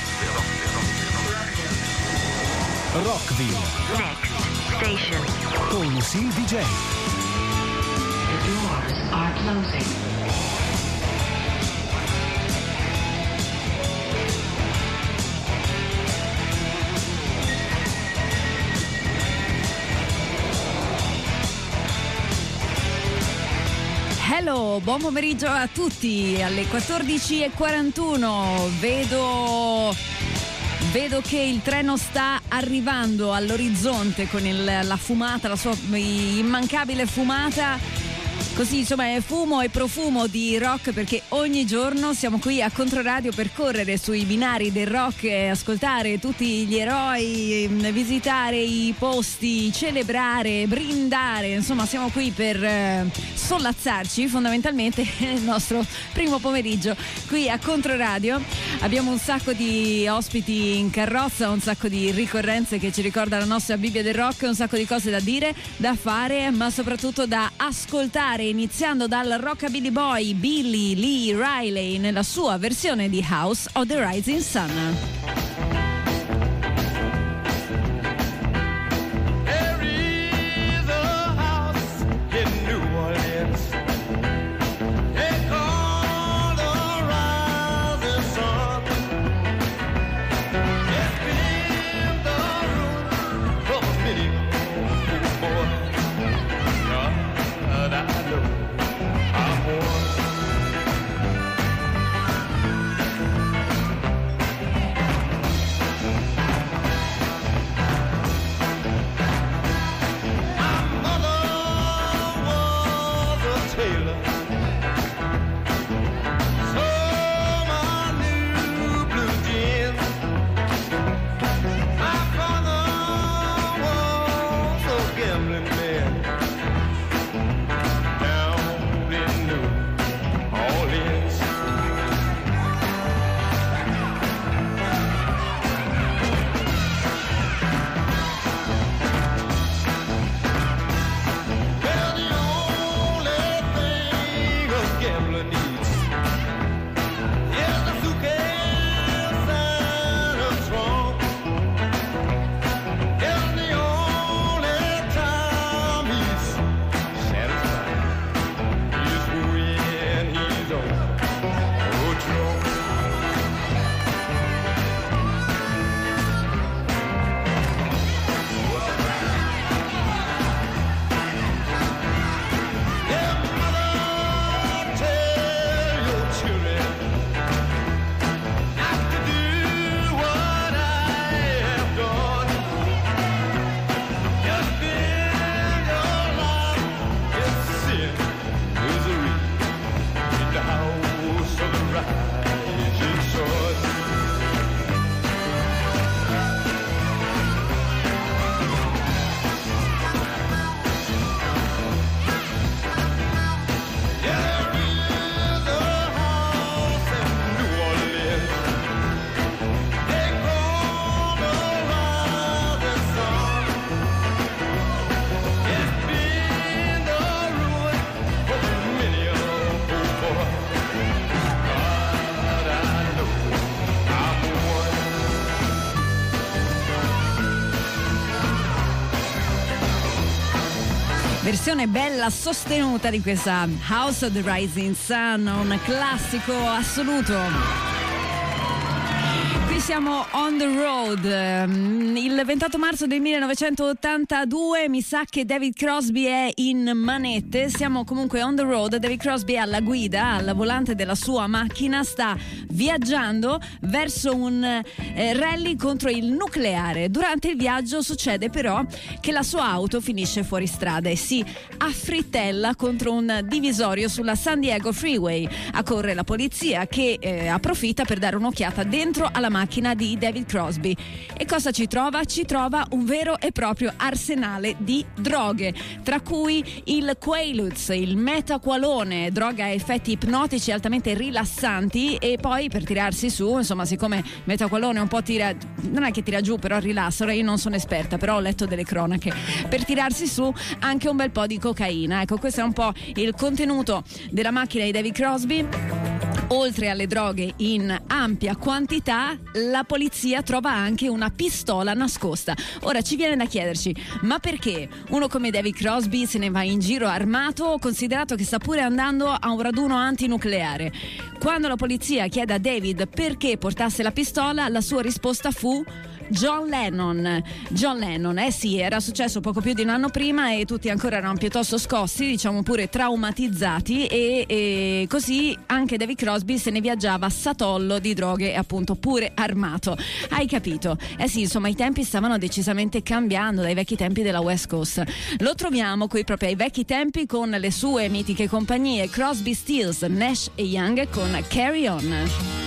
Rockville. Next station. Con Silvi J. The doors are closing. Hello, buon pomeriggio a tutti. Alle 14:41 vedo che il treno sta arrivando all'orizzonte con la fumata, la sua immancabile fumata. Così insomma è fumo e profumo di rock, perché ogni giorno siamo qui a Controradio per correre sui binari del rock, ascoltare tutti gli eroi, visitare i posti, celebrare, brindare, insomma siamo qui per sollazzarci fondamentalmente nel nostro primo pomeriggio qui a Controradio. Abbiamo un sacco di ospiti in carrozza, un sacco di ricorrenze che ci ricorda la nostra Bibbia del rock, un sacco di cose da dire, da fare, ma soprattutto da ascoltare, iniziando dal rockabilly boy Billy Lee Riley nella sua versione di House of the Rising Sun. Versione bella sostenuta di questa House of the Rising Sun, un classico assoluto. Qui siamo on the road. Il 28 marzo del 1982 mi sa che David Crosby è in manette. Siamo comunque on the road. David Crosby è alla guida, al volante della sua macchina, sta viaggiando verso un rally contro il nucleare. Durante il viaggio succede però che la sua auto finisce fuori strada e si affrittella contro un divisorio sulla San Diego Freeway. Accorre la polizia che approfitta per dare un'occhiata dentro alla macchina di David Crosby. E cosa ci trova? Ci trova un vero e proprio arsenale di droghe, tra cui il Quaaludes, il metaqualone, droga a effetti ipnotici altamente rilassanti, e poi per tirarsi su, insomma, siccome metaqualone un po' non è che tira giù, però rilassa. Ora io non sono esperta, però ho letto delle cronache, per tirarsi su anche un bel po' di cocaina. Ecco, questo è un po' il contenuto della macchina di David Crosby. Oltre alle droghe in ampia quantità, la polizia trova anche una pistola nascosta. Ora ci viene da chiederci, ma perché uno come David Crosby se ne va in giro armato, considerato che sta pure andando a un raduno antinucleare? Quando la polizia chiede a David perché portasse la pistola, la sua risposta fu John Lennon, sì, era successo poco più di un anno prima e tutti ancora erano piuttosto scossi, diciamo pure traumatizzati, e così anche David Crosby se ne viaggiava satollo di droghe, appunto pure armato. Hai capito? Sì, insomma i tempi stavano decisamente cambiando dai vecchi tempi della West Coast. Lo troviamo qui proprio ai vecchi tempi con le sue mitiche compagnie Crosby, Stills, Nash e Young con Carry On.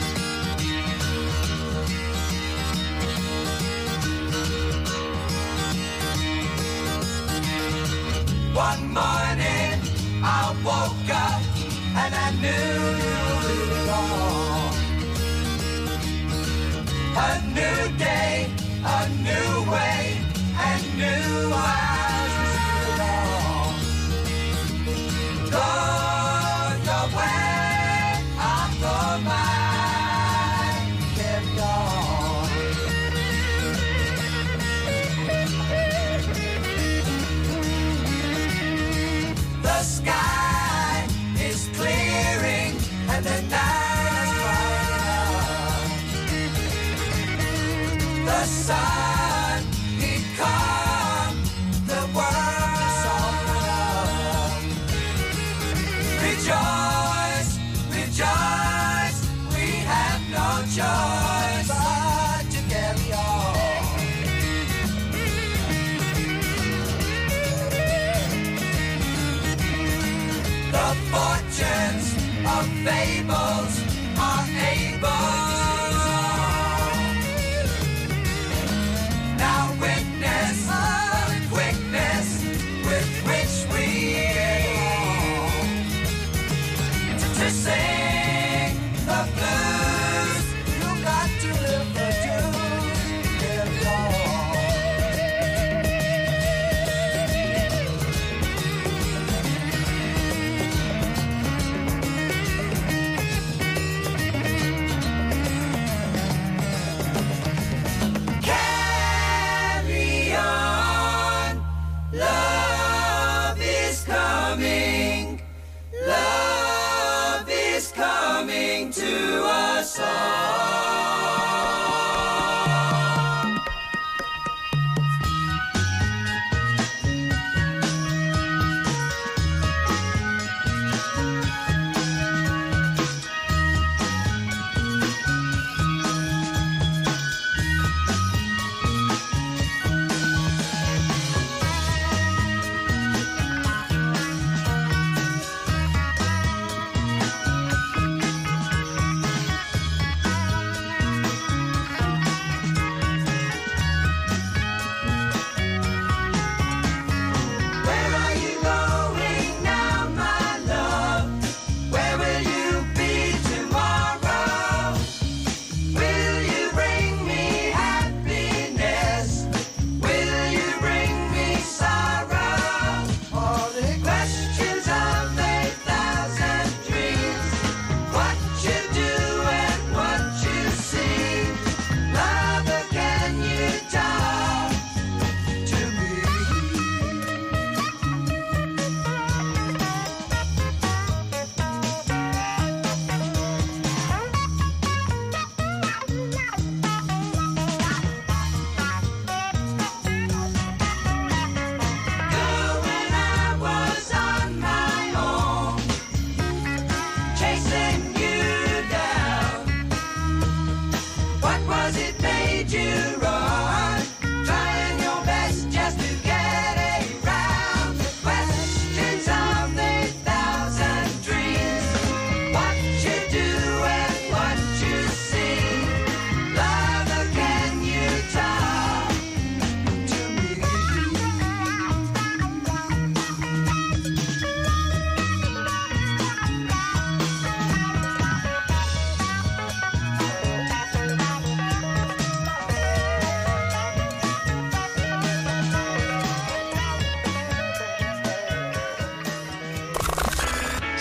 One morning I woke up and I knew it all. A new day, a new way, and new eyes to see it all. Go your way, I'll go mine, kept on. The sky is clearing and the night is bright. The sun, he come, the world is open up. Rejoice, rejoice, we have no choice but to carry on. The fortunes of fables are able. Now witness the quickness with which we to sing the blues. You got to live the truth, live on.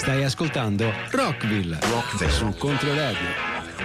Stai ascoltando Rockville su Controradio.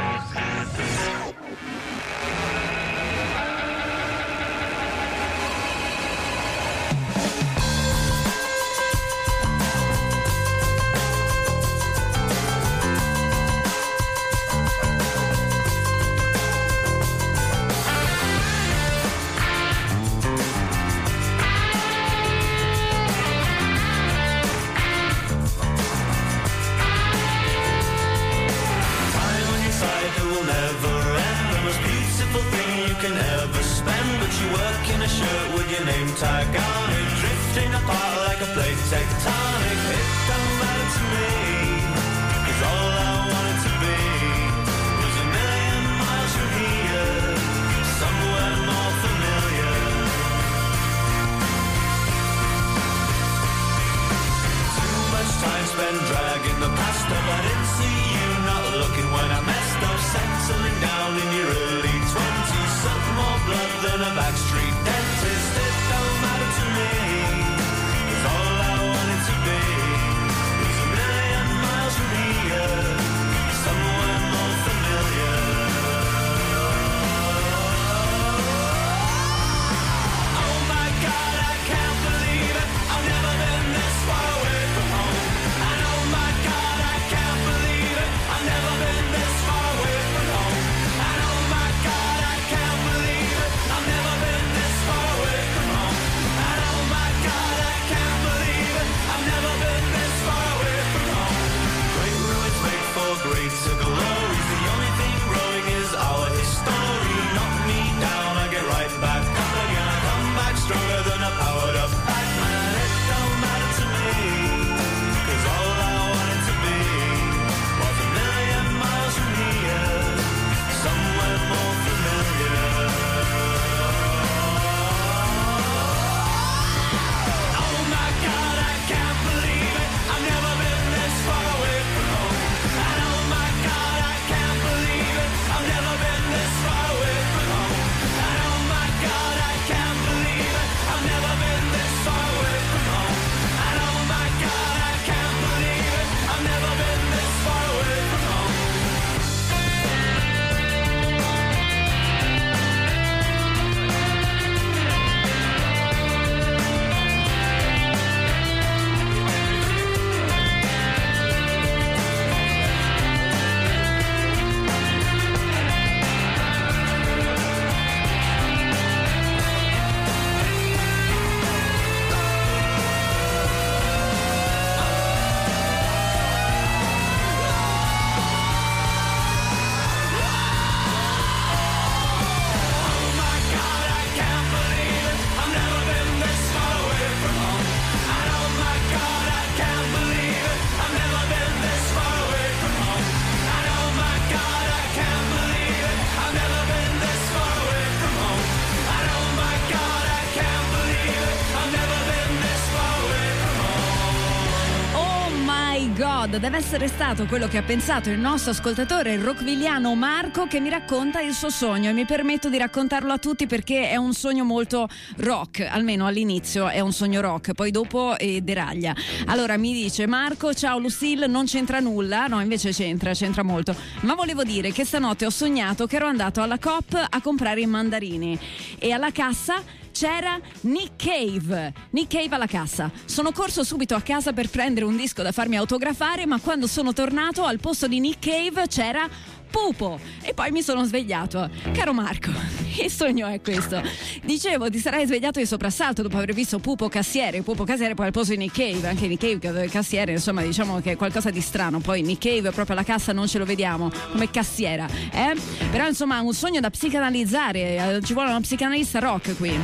Deve essere stato quello che ha pensato il nostro ascoltatore rockvilliano Marco, che mi racconta il suo sogno, e mi permetto di raccontarlo a tutti perché è un sogno molto rock, almeno all'inizio è un sogno rock, poi dopo deraglia. Allora mi dice: Marco, ciao Lucille, non c'entra nulla, no invece c'entra molto, ma volevo dire che stanotte ho sognato che ero andato alla Coop a comprare i mandarini e alla cassa c'era Nick Cave alla cassa. Sono corso subito a casa per prendere un disco da farmi autografare, ma quando sono tornato al posto di Nick Cave c'era Pupo e poi mi sono svegliato. Caro Marco, il sogno è questo. Dicevo, ti sarai svegliato di soprassalto dopo aver visto Pupo cassiere poi al posto di Nick Cave, anche Nick Cave cassiere, insomma diciamo che è qualcosa di strano. Poi Nick Cave proprio alla cassa non ce lo vediamo come cassiera, però insomma un sogno da psicanalizzare, ci vuole una psicanalista rock qui.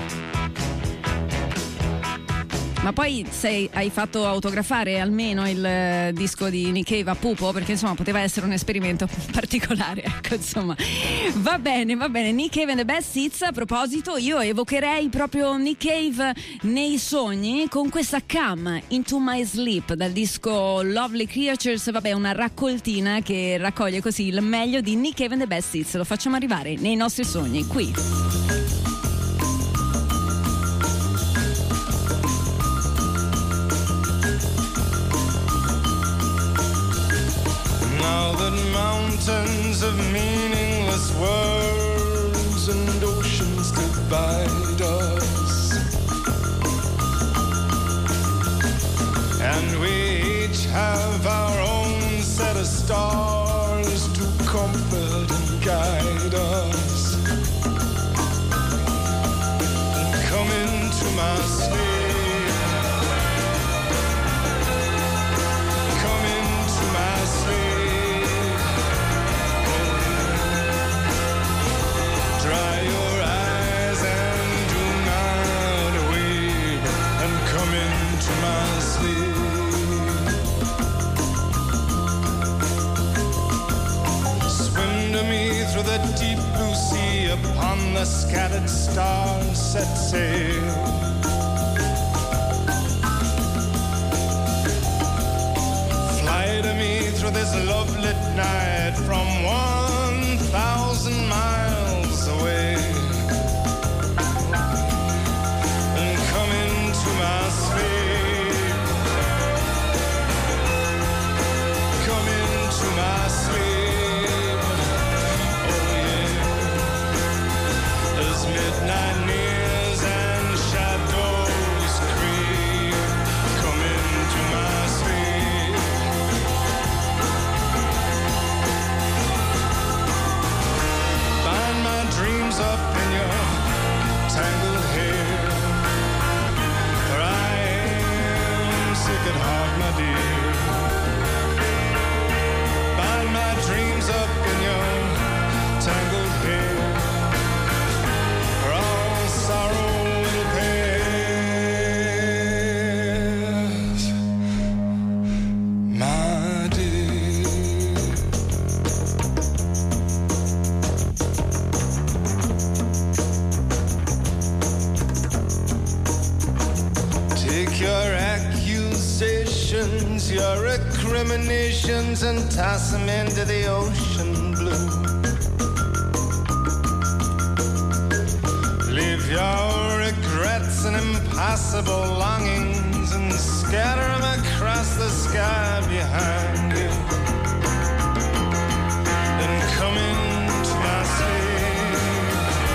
Ma poi hai fatto autografare almeno il disco di Nick Cave a Pupo? Perché insomma poteva essere un esperimento particolare, ecco, insomma. Va bene, Nick Cave and the Best Seeds. A proposito, io evocherei proprio Nick Cave nei sogni con questa Come Into My Sleep dal disco Lovely Creatures. Vabbè, una raccoltina che raccoglie così il meglio di Nick Cave and the Best Seeds. Lo facciamo arrivare nei nostri sogni qui. guide us. And we each have our own set of stars to comfort and guide us. And come into my sleep, come into my sleep. Dry your eyes and do not weep, and come into my sleep. Swim to me through the deep blue sea, upon the scattered stars set sail. Fly to me through this love-lit night from 1,000 miles away, and come into my sleep, come into my sleep. Oh yeah, as midnight nears and shadows creep, come into my sleep. Find my dreams up in your tangled hair, for I am sick at heart, my dear. Find my dreams up in your tangled hair, for all sorrow will pass, my dear. Take your accusations, your recriminations, and toss them into the ocean blue. Leave your regrets and impossible longings and scatter them across the sky behind you. Then come into my sleep,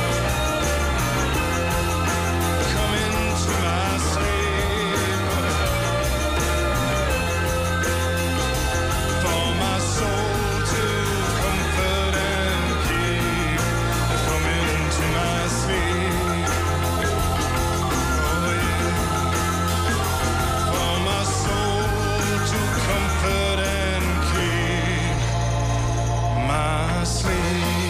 come into my sleep, for my soul to comfort and keep. Come into my sleep, oh yeah, for my soul to comfort and keep my sleep.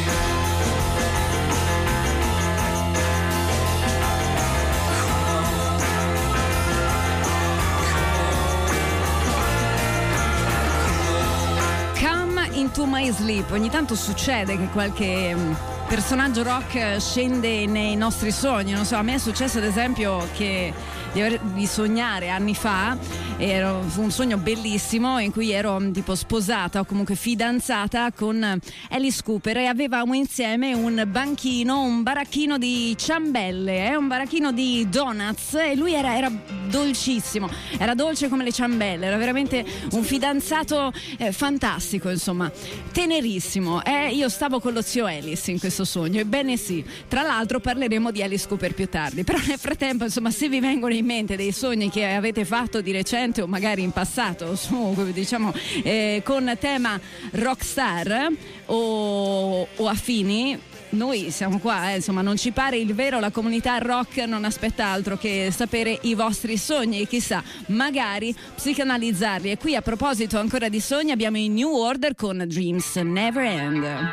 Come into my sleep. Ogni tanto succede che qualche personaggio rock scende nei nostri sogni. Non so, a me è successo ad esempio di sognare anni fa. Fu un sogno bellissimo in cui ero tipo sposata o comunque fidanzata con Alice Cooper e avevamo insieme un baracchino di ciambelle, un baracchino di donuts, e lui era dolcissimo, era dolce come le ciambelle, era veramente un fidanzato fantastico, insomma, tenerissimo. Io stavo con lo zio Alice in questo sogno, ebbene sì, tra l'altro parleremo di Alice Cooper più tardi, però nel frattempo, insomma, se vi vengono in mente dei sogni che avete fatto di recente o magari in passato diciamo con tema rockstar o affini, noi siamo qua, insomma, non ci pare il vero, la comunità rock non aspetta altro che sapere i vostri sogni e chissà, magari psicanalizzarli. E qui, a proposito ancora di sogni, abbiamo i New Order con Dreams Never End.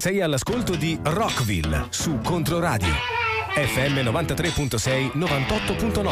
Sei all'ascolto di Rockville su Controradio FM 93.6 98.9.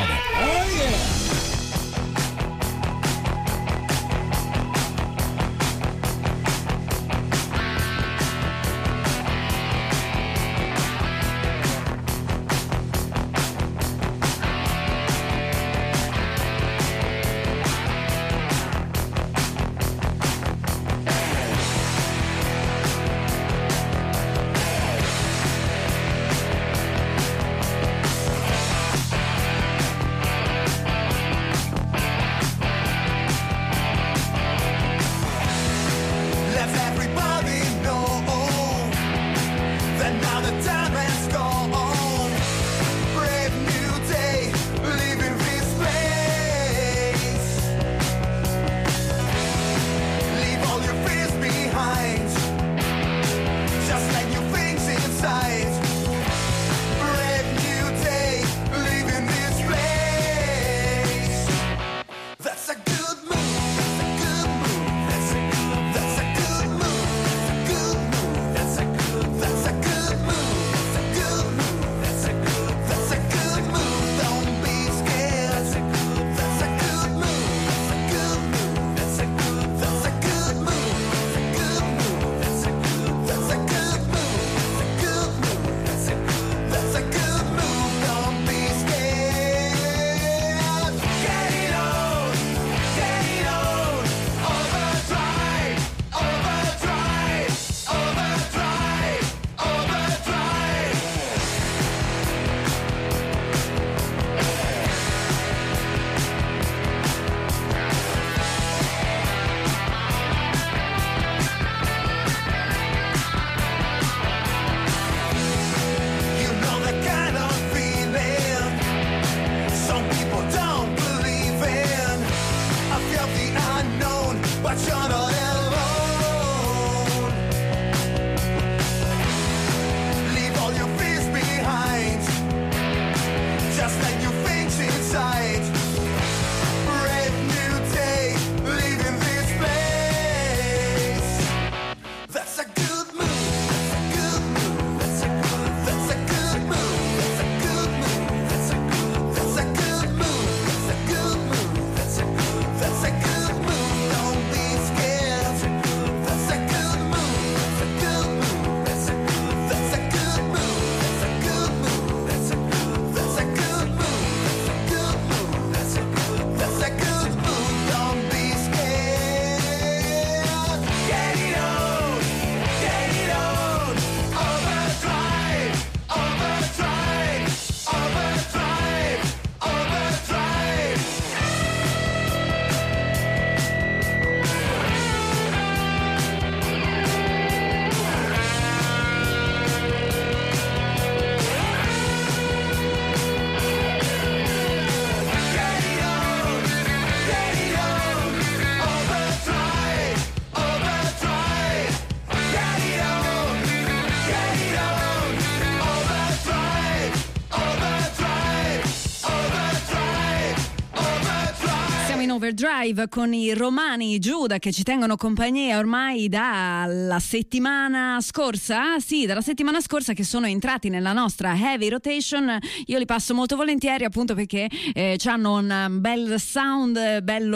Overdrive con i Romani Giuda che ci tengono compagnia ormai dalla settimana scorsa, sì, dalla settimana scorsa, che sono entrati nella nostra Heavy Rotation. Io li passo molto volentieri, appunto perché hanno un bel sound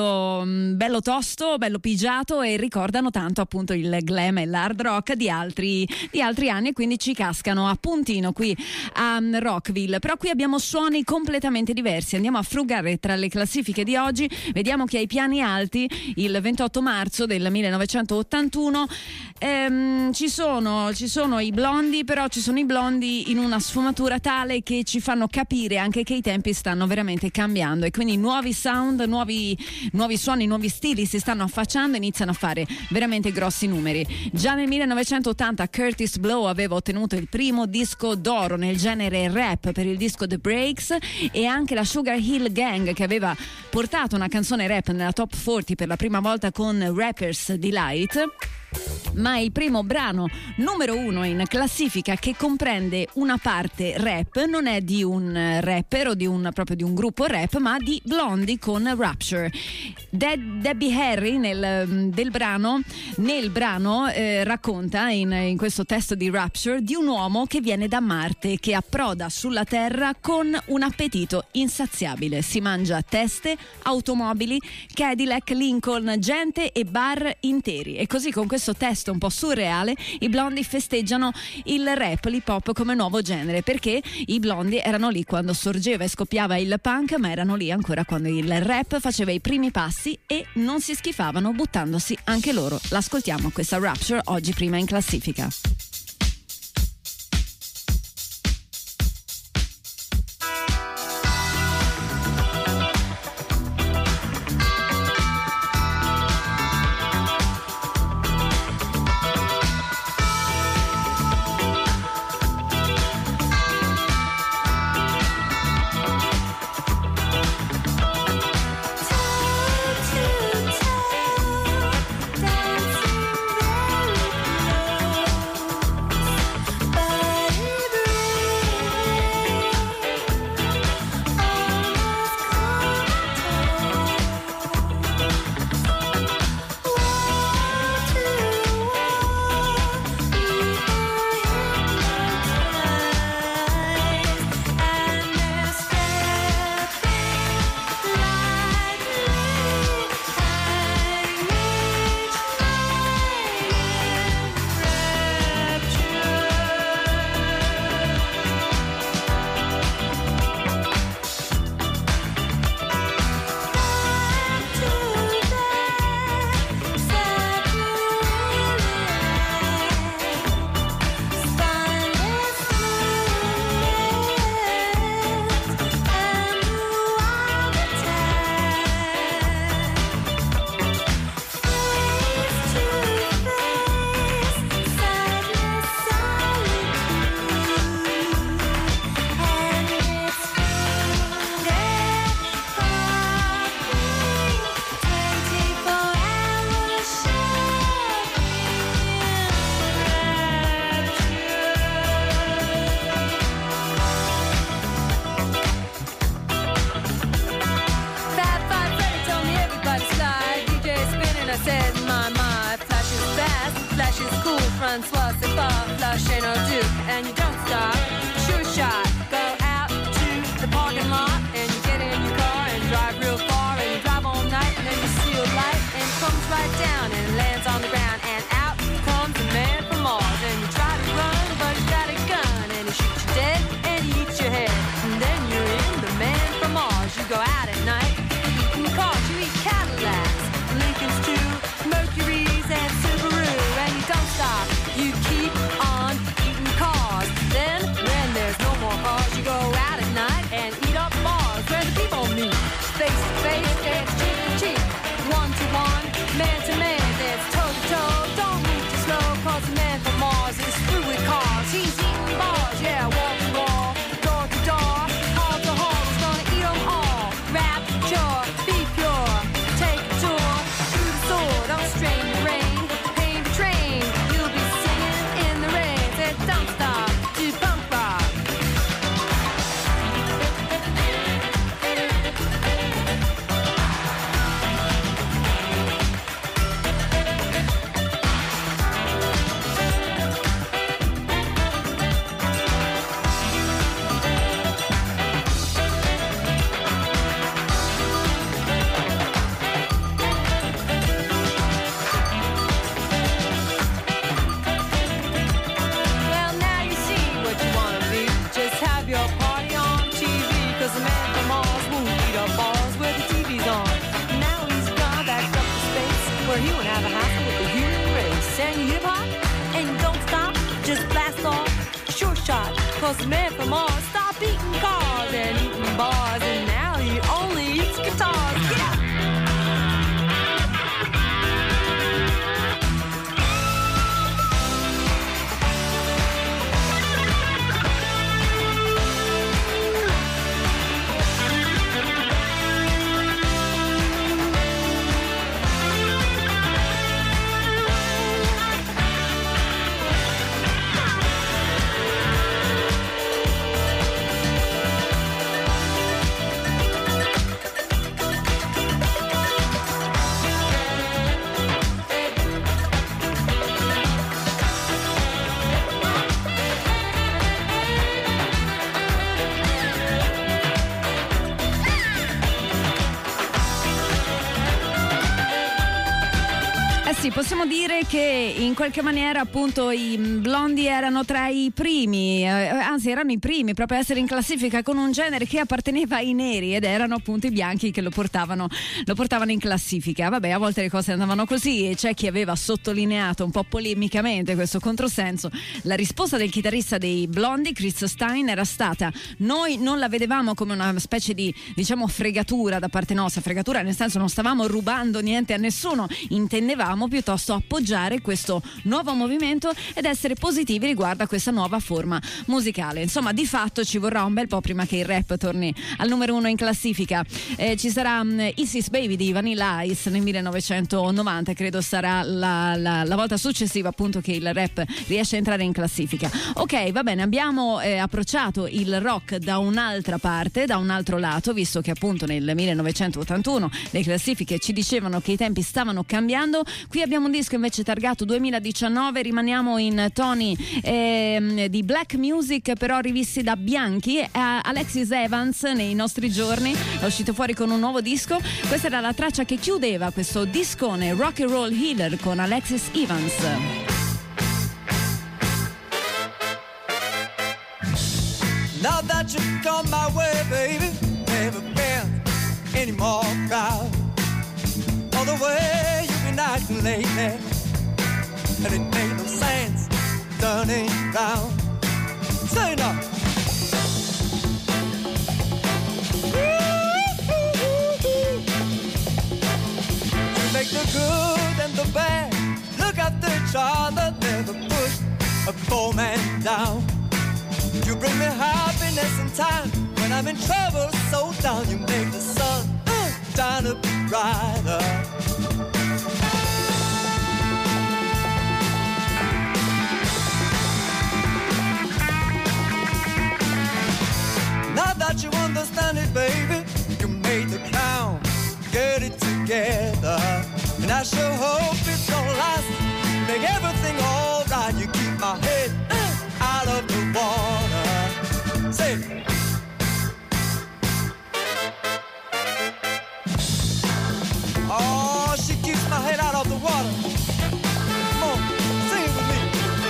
bello tosto, bello pigiato, e ricordano tanto appunto il glam e l'hard rock di altri anni, e quindi ci cascano a puntino qui a Rockville. Però qui abbiamo suoni completamente diversi. Andiamo a frugare tra le classifiche di oggi. Vediamo che ai piani alti, il 28 marzo del 1981, ci sono i Blondie, però ci sono i Blondie in una sfumatura tale che ci fanno capire anche che i tempi stanno veramente cambiando, e quindi nuovi sound, nuovi suoni, nuovi stili si stanno affacciando e iniziano a fare veramente grossi numeri. Già nel 1980 Curtis Blow aveva ottenuto il primo disco d'oro nel genere rap per il disco The Breaks, e anche la Sugar Hill Gang, che aveva portato una canzone rap nella top 40 per la prima volta con Rapper's Delight. ma il primo brano numero 1 in classifica che comprende una parte rap non è di un rapper o proprio di un gruppo rap, ma di Blondie con Rapture. Debbie Harry nel brano racconta in questo testo di Rapture di un uomo che viene da Marte, che approda sulla Terra con un appetito insaziabile. Si mangia teste, automobili, Cadillac, Lincoln, gente e bar interi. E così, con questo testo un po' surreale, i Blondie festeggiano il rap, l'hip hop come nuovo genere, perché i Blondie erano lì quando sorgeva e scoppiava il punk, ma erano lì ancora quando il rap faceva i primi passi e non si schifavano buttandosi anche loro. L'ascoltiamo questa Rapture oggi prima in classifica. Cause the man from Mars stopped eating cars and eating bars, and now he only eats guitars. Get out! possiamo dire che in qualche maniera appunto i Blondie erano tra i primi, anzi erano i primi proprio a essere in classifica con un genere che apparteneva ai neri, ed erano appunto i bianchi che lo portavano in classifica. Vabbè, a volte le cose andavano così, e c'è chi aveva sottolineato un po' polemicamente questo controsenso. La risposta del chitarrista dei Blondie, Chris Stein, era stata: noi non la vedevamo come una specie di, diciamo, fregatura da parte nostra, fregatura nel senso non stavamo rubando niente a nessuno, intendevamo piuttosto appoggiare questo nuovo movimento ed essere positivi riguardo a questa nuova forma musicale. Insomma, di fatto ci vorrà un bel po' prima che il rap torni al numero 1 in classifica. Ci sarà Isis Baby di Vanilla Ice nel 1990, credo sarà la volta successiva appunto che il rap riesce a entrare in classifica. Ok, va bene, abbiamo approcciato il rock da un'altra parte, da un altro lato, visto che appunto nel 1981 le classifiche ci dicevano che i tempi stavano cambiando. Qui abbiamo un disco invece targato 2019, rimaniamo in toni di black music però rivisti da bianchi. Alexis Evans nei nostri giorni è uscito fuori con un nuovo disco. Questa era la traccia che chiudeva questo discone, Rock and Roll Healer con Alexis Evans. Now that you've come my way, baby, never been any more proud of the way you've been acting lately, and it made no sense turning round. Say no. You make the good and the bad look after each other, never push a poor man down. You bring me happiness in time when I'm in trouble, so down. You make the sun shine a bit brighter. Now that you understand it, baby, you made the clown get it together, and I sure hope it's gonna last. Make everything alright. You keep my head out of the water. Say, oh, she keeps my head out of the water. Come on, sing it with me.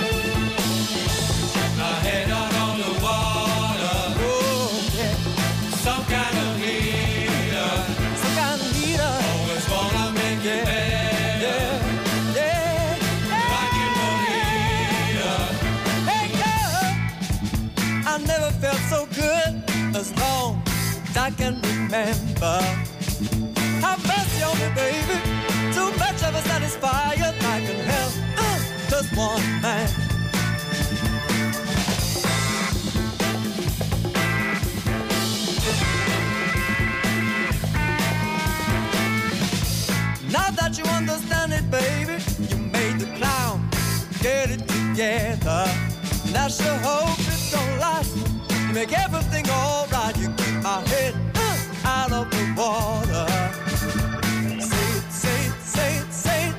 My head out on the water. Oh, yeah. Some kind of heater. Some kind of heater. Always wanna make it better. Yeah. Rock and roll heater. Hey, girl, I never felt so good as long as I can remember. Have mercy on me, baby. Too much of a satisfier. I can help just one man. Now that you understand it, baby, you made the clown get it together, and I sure hope it's gonna last. You make everything alright. You keep my head out of the water. Say it, say it, say it, say it.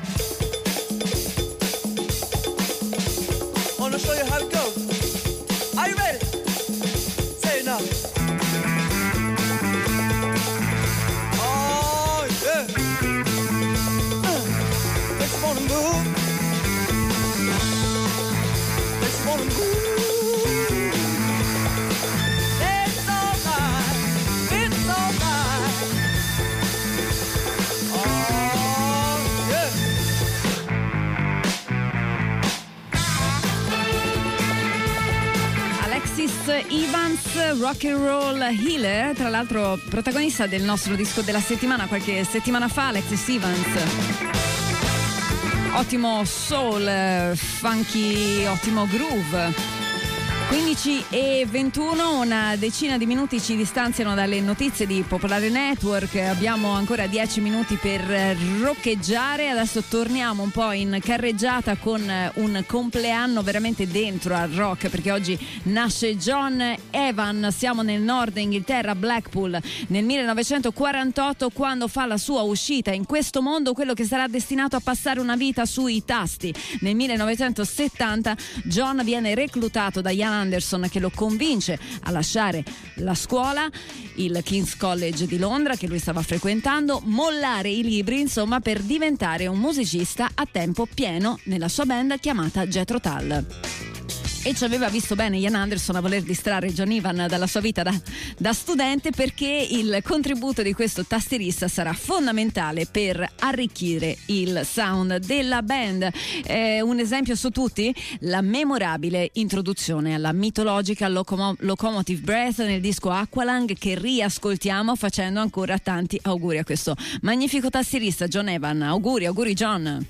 Wanna show you how it goes. Are you ready? Say it now. Oh, yeah. Makes you wanna move. Makes you wanna move. It's alright. It's alright. Oh, yeah. Alexis Evans, Rock and Roll Healer, tra l'altro protagonista del nostro disco della settimana qualche settimana fa. Alexis Evans, ottimo soul, funky, ottimo groove. 15:21, una decina di minuti ci distanziano dalle notizie di Popolare Network. Abbiamo ancora 10 minuti per roccheggiare. Adesso torniamo un po' in carreggiata con un compleanno veramente dentro al rock, perché oggi nasce John Evan. Siamo nel nord Inghilterra, Blackpool, nel 1948, quando fa la sua uscita in questo mondo, quello che sarà destinato a passare una vita sui tasti. Nel 1970 John viene reclutato da Ian Anderson che lo convince a lasciare la scuola, il King's College di Londra che lui stava frequentando, mollare i libri insomma per diventare un musicista a tempo pieno nella sua band chiamata Jethro Tull. E ci aveva visto bene Ian Anderson a voler distrarre John Ivan dalla sua vita da studente, perché il contributo di questo tastierista sarà fondamentale per arricchire il sound della band. Un esempio su tutti, la memorabile introduzione alla mitologica Locomotive Breath nel disco Aqualung, che riascoltiamo facendo ancora tanti auguri a questo magnifico tastierista John Evan. Auguri John.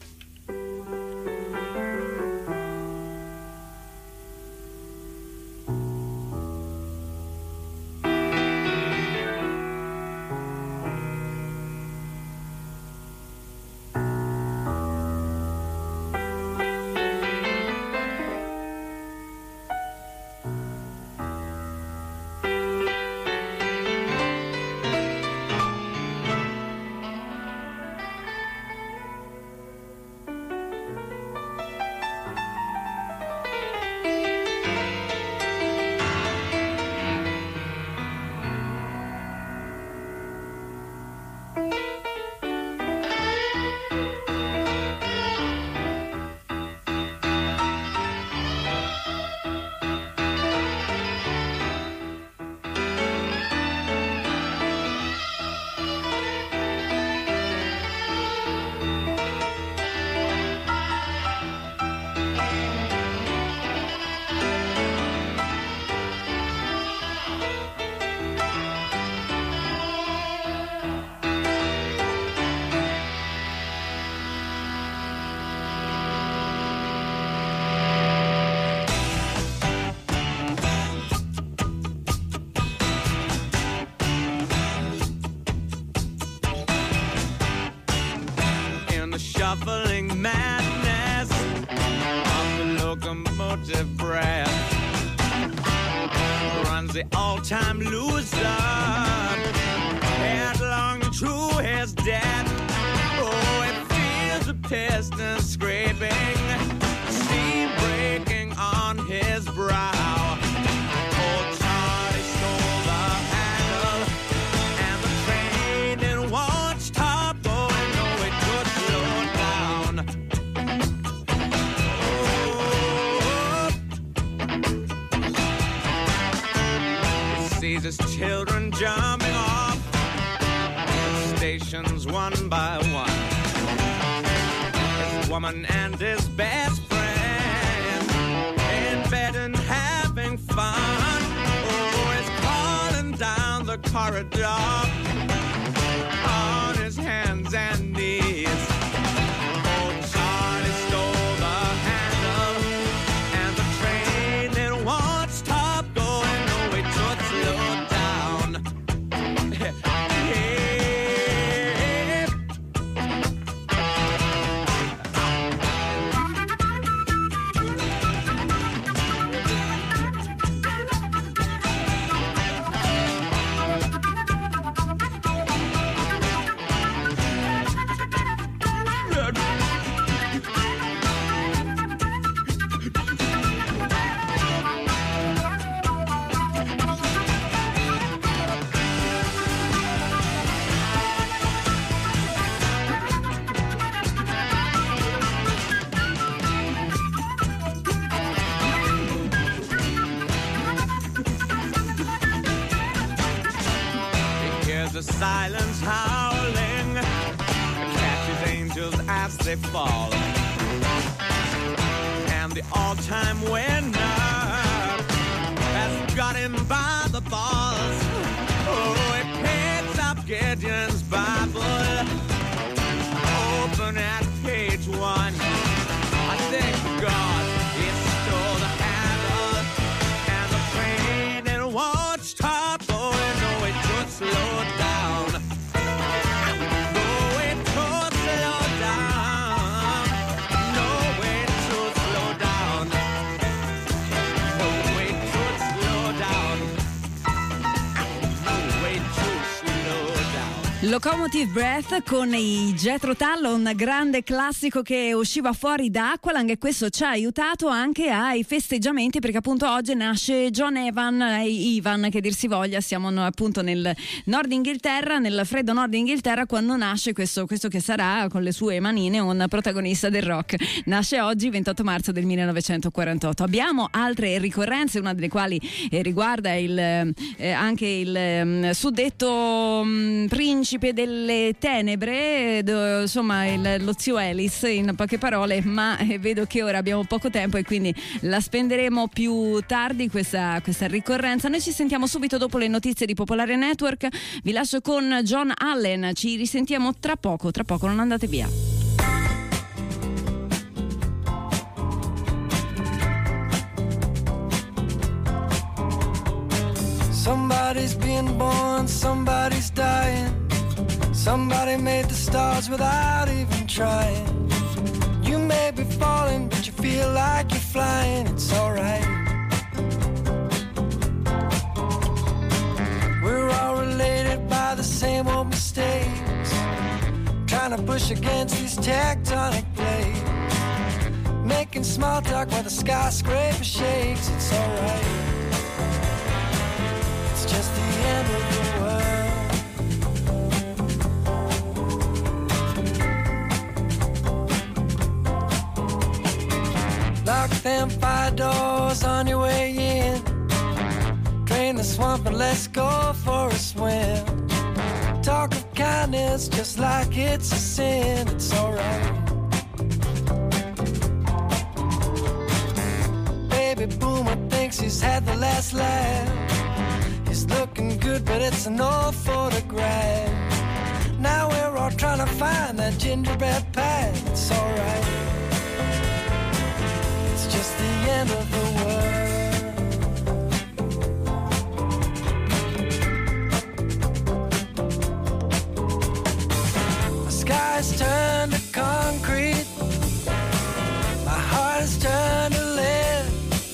Shuffling madness of the locomotive breath runs the all-time loser headlong to his death. Oh, it feels the piston scraping, steam breaking on his brow. Old Charlie stole the handle and the train didn't want to stop going. No, it could slow down. Oh, he sees his children jumping off stations one by one. His woman and his best friend in bed and having fun. Oh, he's crawling down the corridor on his hands and knees. Oh, Charlie stole the handle and the train didn't want to stop going. No, it could slow down. Yeah. The silence howling catches angels as they fall, and the all-time winner has got him by the balls. Oh, he picks up Gideon's Bible, open at page 1. I thank God he stole the handle and the train didn't want to stop going. No, it could slow down. Locomotive Breath con i Jethro Tull, un grande classico che usciva fuori da Aqualung, e questo ci ha aiutato anche ai festeggiamenti, perché appunto oggi nasce John Ivan, che dir si voglia. Siamo appunto nel nord Inghilterra, nel freddo nord Inghilterra, quando nasce questo che sarà con le sue manine un protagonista del rock. Nasce oggi 28 marzo del 1948. Abbiamo altre ricorrenze, una delle quali riguarda anche il suddetto principe delle tenebre, insomma lo zio Ellis, in poche parole, ma vedo che ora abbiamo poco tempo e quindi la spenderemo più tardi questa ricorrenza. Noi ci sentiamo subito dopo le notizie di Popolare Network. Vi lascio con John Allen, ci risentiamo tra poco, non andate via. Somebody's being born, somebody's dying. Somebody made the stars without even trying. You may be falling, but you feel like you're flying. It's alright. We're all related by the same old mistakes, trying to push against these tectonic plates, making small talk while the skyscraper shakes. It's alright. It's just the end of the world. Lock them fire doors on your way in. Drain the swamp and let's go for a swim. Talk of kindness just like it's a sin. It's alright. Baby boomer thinks he's had the last laugh. He's looking good, but it's an old photograph. Now we're all trying to find that gingerbread pie. It's alright. It's just the end of the world. My sky's turned to concrete. My heart has turned to lead.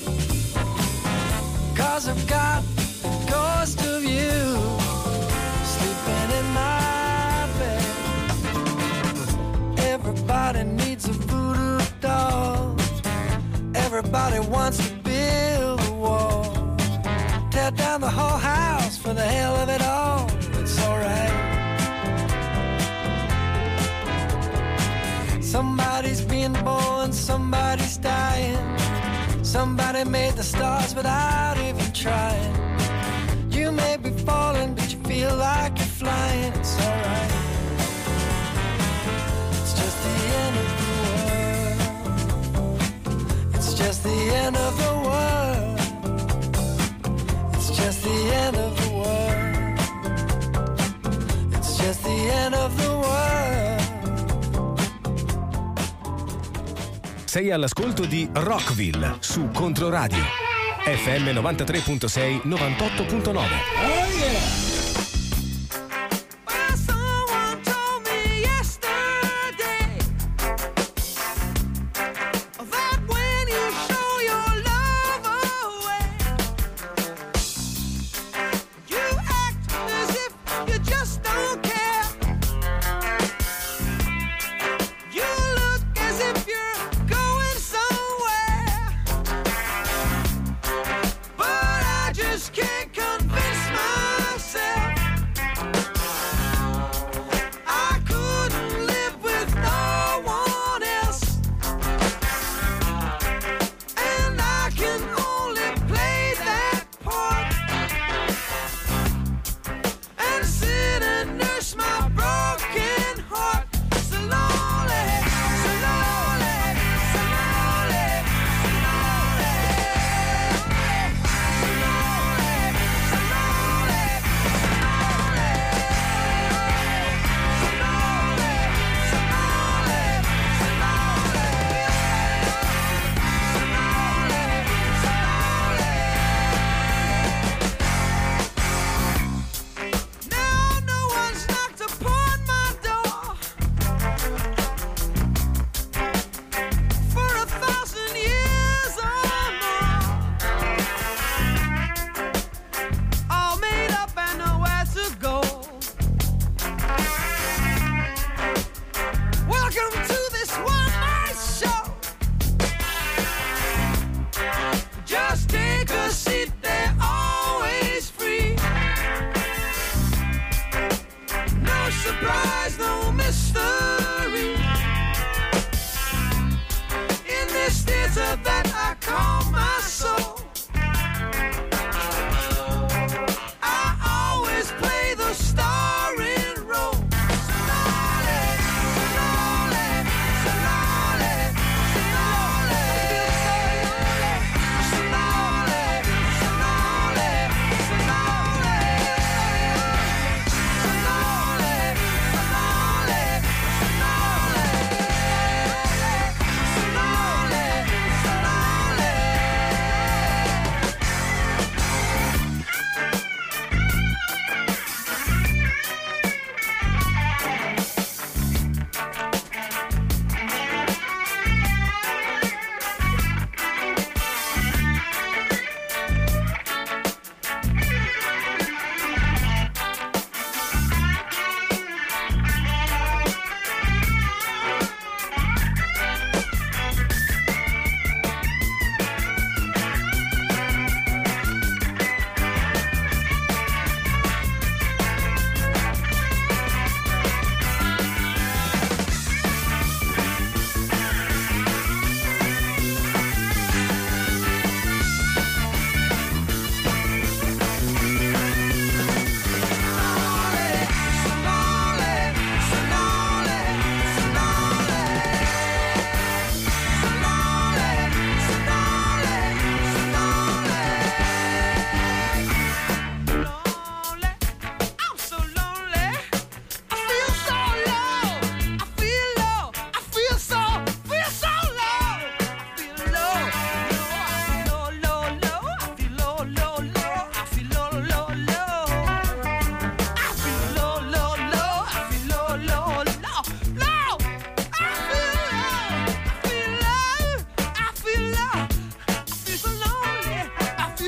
'Cause I've got a ghost of you sleeping in my bed. Everybody needs a voodoo doll. Everybody wants to build a wall. Tear down the whole house for the hell of it all. It's alright. Somebody's being born, somebody's dying. Somebody made the stars without even trying. You may be falling, but you feel like you're flying. It's alright. It's just the end of the world. It's just the end of the world. It's just the end of the world. It's just the end of the world. Sei all'ascolto di Rockville su Controradio FM 93.6 98.9. Oh yeah! Can't convince myself.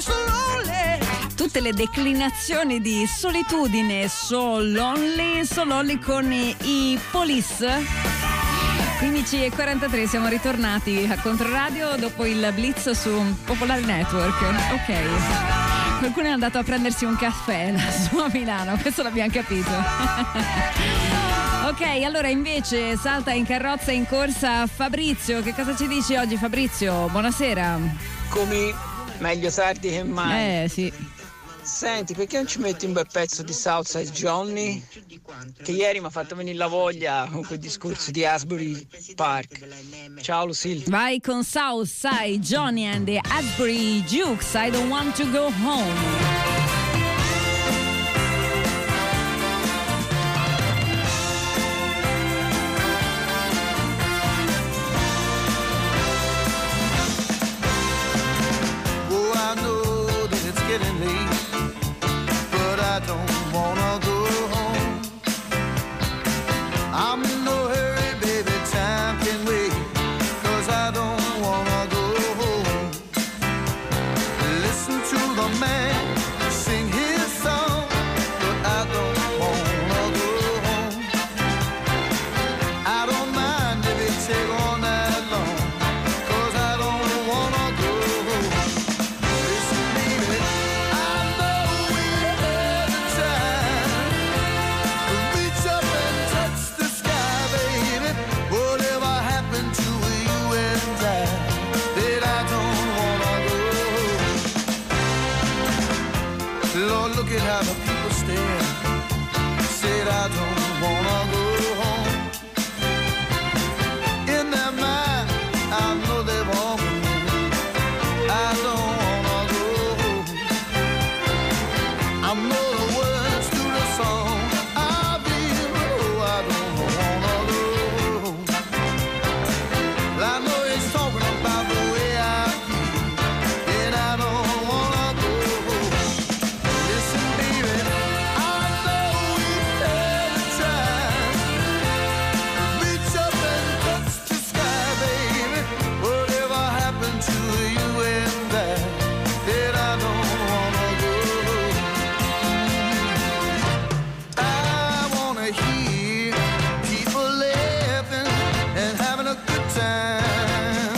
so lonely. Tutte le declinazioni di solitudine, so lonely con i Police. 15:43, siamo ritornati a Controradio dopo il blitz su Popolare Network. Ok, qualcuno è andato a prendersi un caffè lassù a Milano, questo l'abbiamo capito. Ok, allora invece salta in carrozza in corsa Fabrizio. Che cosa ci dici oggi, Fabrizio? Buonasera. Come meglio tardi che mai. Sì. Senti, perché non ci metti un bel pezzo di Southside Johnny? Che ieri mi ha fatto venire la voglia con quel discorso di Asbury Park. Ciao Lucille. Vai con Southside Johnny and the Asbury Jukes, I don't want to go home. I don't wanna go home. I'm in no hurry, baby, time can wait. 'Cause I don't wanna go home. Listen to the man sing his song, but I don't wanna go home. I don't mind if it take all night long, 'cause I don't wanna go home. Listen, baby, I know we had a time. Reach up and touch the sky, baby. Whatever happened to you and I, that I don't wanna go home. Lord, look at how the people stare. Said I don't wanna go home. In their mind, I know they've all been. I don't wanna go home. I know the words to the song. I feel, oh, I don't wanna go home. I know it's talking about the way I feel, and I don't wanna go home. Listen, baby, I know we've had a time. Reach up and touch the sky, baby. Whatever happened to you and I, that I don't wanna go home. I wanna hear people laughing and having a good time.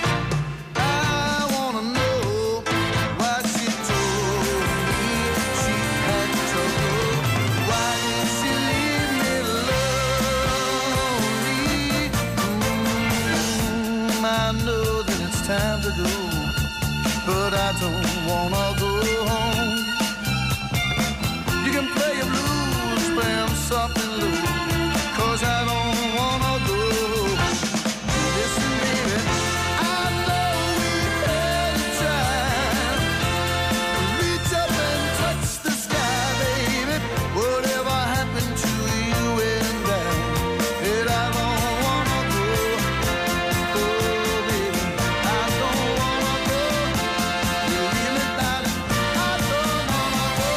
I wanna know why she told me she had trouble. Why did she leave me lonely? I know that it's time to go, but I don't wanna go home. You can play your blues, play 'em soft and low, 'cause I don't wanna go. Listen, baby, I know we had a time. Reach up and touch the sky, baby. Whatever happened to you and I, that I don't wanna go. Oh, baby, I don't wanna go. You leave me, darling, I don't wanna go.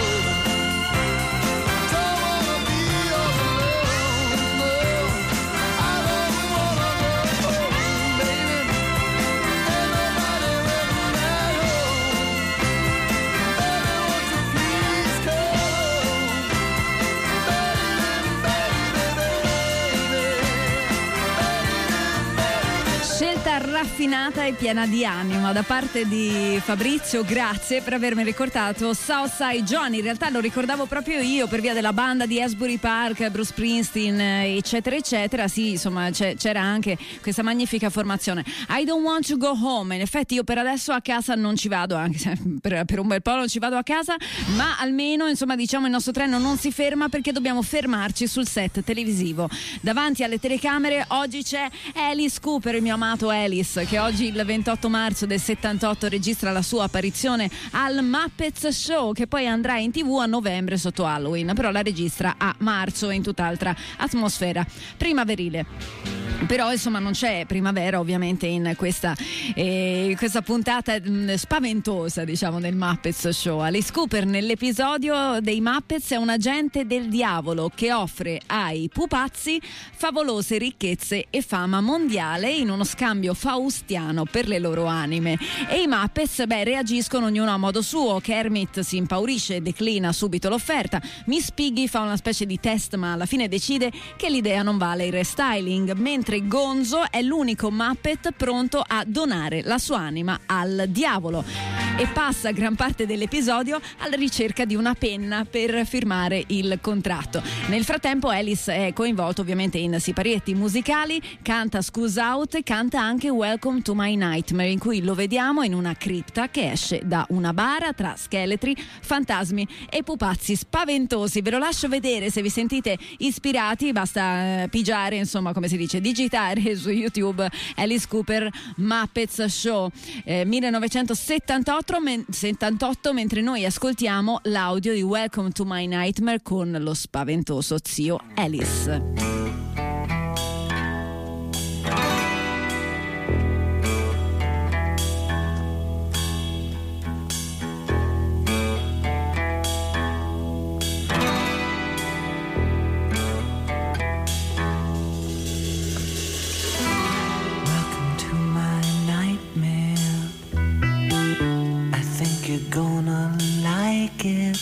Don't wanna be all alone, no. I don't wanna go home, baby. Ain't nobody waiting at home. Baby, won't you please come? Scelta raffinata e piena di anima da parte di Fabrizio, grazie per avermi ricordato Southside Johnny. In realtà lo ricordavo proprio io per via della banda di Asbury Park, Bruce Springsteen, eccetera eccetera. Sì, insomma c'era anche questa magnifica formazione. I don't want to go home. In effetti io per adesso a casa non ci vado, anche se per un bel po' non ci vado a casa, ma almeno insomma diciamo il nostro treno non si ferma, perché dobbiamo fermarci sul set televisivo. Davanti alle telecamere oggi c'è Alice Cooper, il mio amato Alice, che oggi il 28 marzo del 78 registra la sua apparizione al Muppets Show, che poi andrà in TV a novembre sotto Halloween, però la registra a marzo in tutt'altra atmosfera primaverile. Però insomma non c'è primavera ovviamente in questa puntata spaventosa, diciamo, del Muppets Show. Alice Cooper nell'episodio dei Muppets è un agente del diavolo che offre ai pupazzi favolose ricchezze e fama mondiale in uno scambio faustiano per le loro anime. E i Muppets reagiscono ognuno a modo suo. Kermit si impaurisce e declina subito l'offerta. Miss Piggy fa una specie di test ma alla fine decide che l'idea non vale il restyling, mentre Gonzo è l'unico Muppet pronto a donare la sua anima al diavolo e passa gran parte dell'episodio alla ricerca di una penna per firmare il contratto. Nel frattempo Alice è coinvolto ovviamente in siparietti musicali, canta School's Out e canta anche Welcome to My Nightmare, in cui lo vediamo in una cripta che esce da una bara tra scheletri, fantasmi e pupazzi spaventosi. Ve lo lascio vedere, se vi sentite ispirati basta pigiare, insomma, come si dice, digitare su YouTube Alice Cooper Muppets Show 1978, mentre noi ascoltiamo l'audio di Welcome to My Nightmare con lo spaventoso zio Alice. You're gonna like it.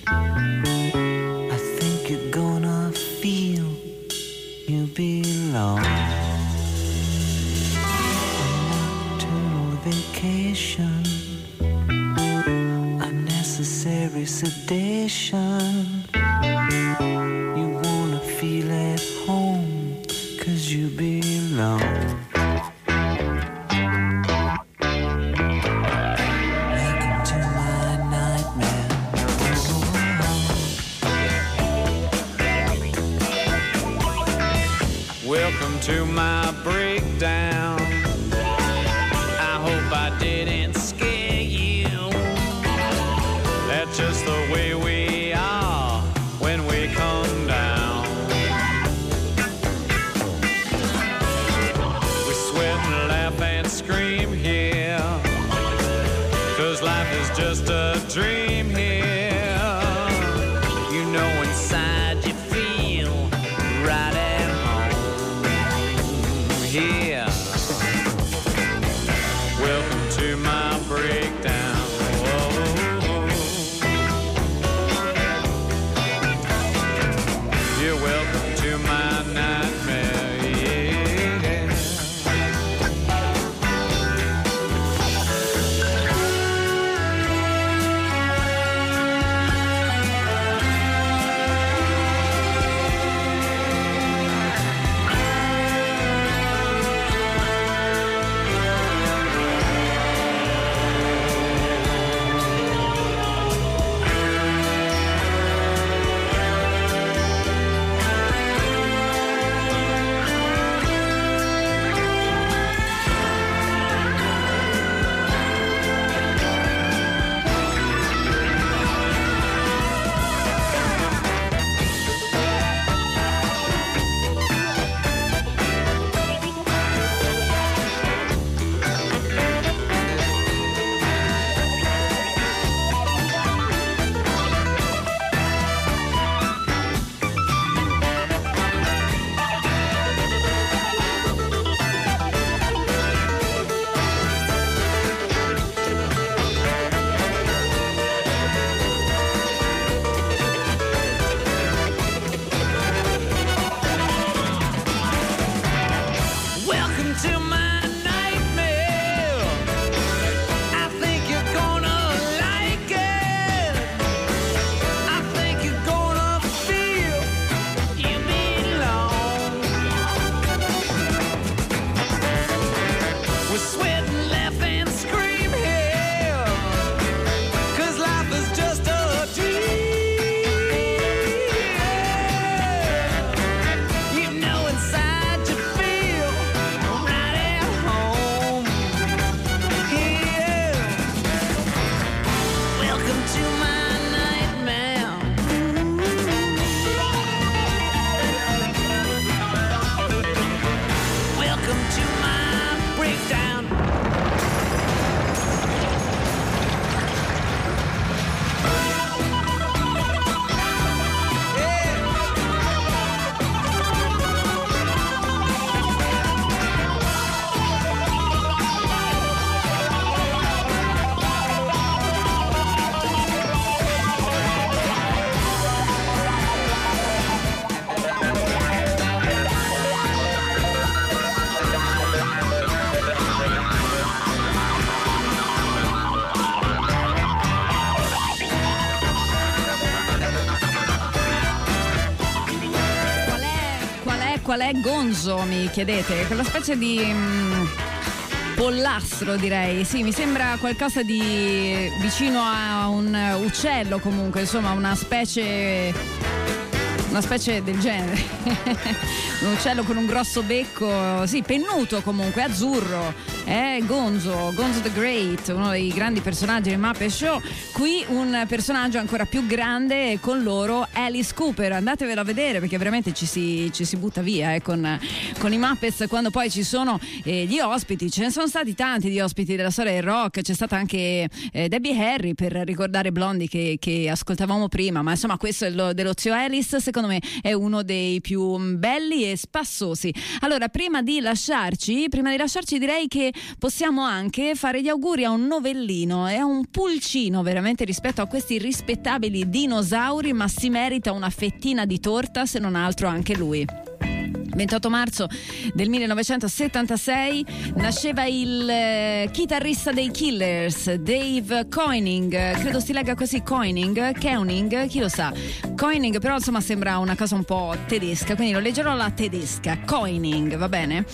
I think you're gonna feel you belong. A nocturnal vacation, unnecessary sedation. You wanna feel at home 'cause you belong. Welcome to my breakdown. I hope I didn't scare you. That's just the way we are when we come down. We sweat and laugh and scream here, 'cause life is just a dream here. You know inside you feel right at here. Welcome to my breakdown. Whoa. You're welcome to my nightmare. Yeah. qual è Gonzo, mi chiedete? Quella specie di pollastro, direi. Sì, mi sembra qualcosa di vicino a un uccello, comunque, insomma, una specie del genere. Un uccello con un grosso becco, sì, pennuto comunque, azzurro. Gonzo the Great, uno dei grandi personaggi del Muppet Show. Qui un personaggio ancora più grande con loro, Alice Cooper. Andatevelo a vedere perché veramente ci si butta via con i Muppets quando poi ci sono gli ospiti. Ce ne sono stati tanti di ospiti della storia del rock. C'è stata anche Debbie Harry, per ricordare Blondie che ascoltavamo prima, ma insomma questo è dello zio Alice, secondo me è uno dei più belli e spassosi. Allora, prima di lasciarci direi che possiamo anche fare gli auguri a un novellino, è un pulcino veramente rispetto a questi rispettabili dinosauri, ma si merita una fettina di torta, se non altro anche lui. 28 marzo del 1976 nasceva il chitarrista dei Killers, Dave Koenig, credo si legga così, Koenig, chi lo sa. Koenig però insomma sembra una cosa un po' tedesca, quindi lo leggerò alla tedesca, Koenig, va bene?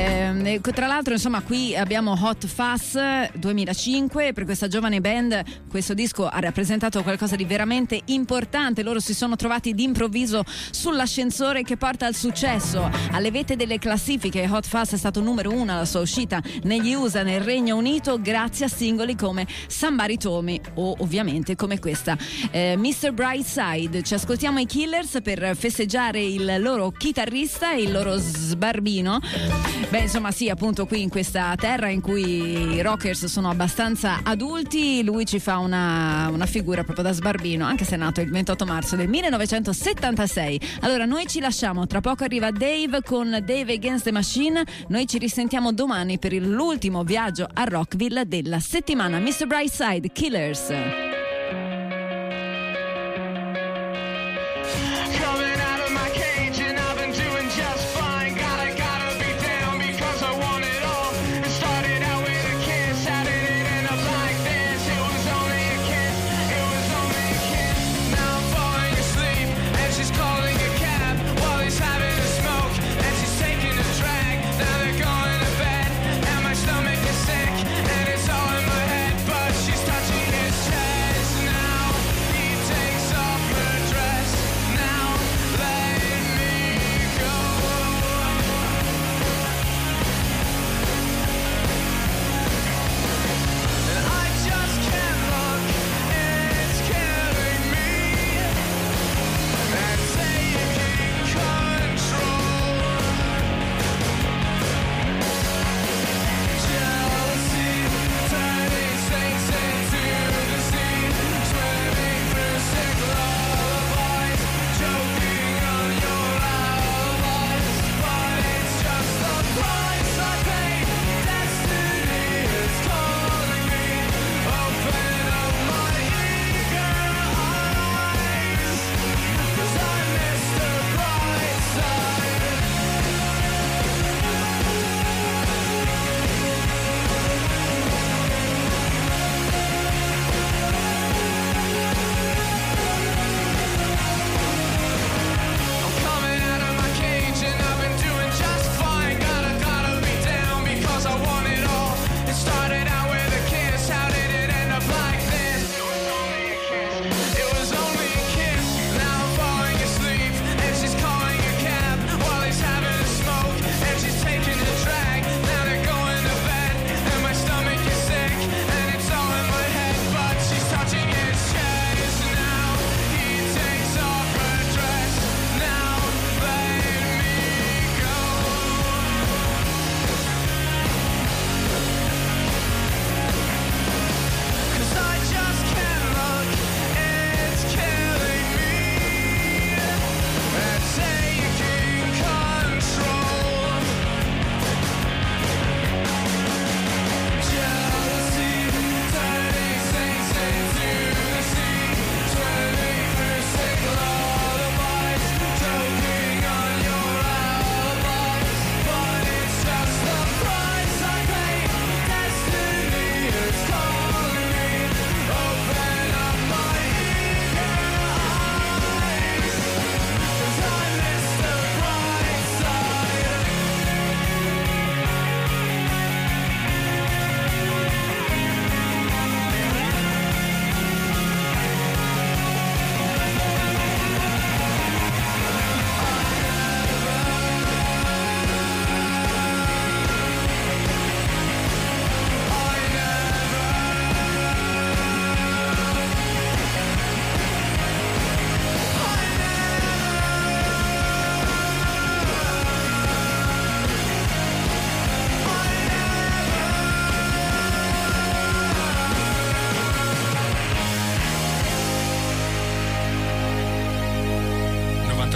Tra l'altro insomma qui abbiamo Hot Fuzz 2005, per questa giovane band questo disco ha rappresentato qualcosa di veramente importante. Loro si sono trovati d'improvviso sull'ascensore che porta al successo. Alle vette delle classifiche Hot Fuzz è stato numero 1 alla sua uscita negli USA, nel Regno Unito, grazie a singoli come Somebody Told Me o ovviamente come questa Mr. Brightside. Ci ascoltiamo i Killers per festeggiare il loro chitarrista e il loro sbarbino. Beh, insomma sì, appunto qui in questa terra in cui i rockers sono abbastanza adulti, lui ci fa una figura proprio da sbarbino, anche se è nato il 28 marzo del 1976. Allora noi ci lasciamo, tra poco arriva Dave con Dave Against the Machine. Noi ci risentiamo domani per l'ultimo viaggio a Rockville della settimana. Mr. Brightside, Killers. Stomach is sick and it's all in my head, but she's touching his chest.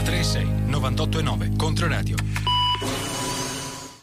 93.6, 98.9, Controradio.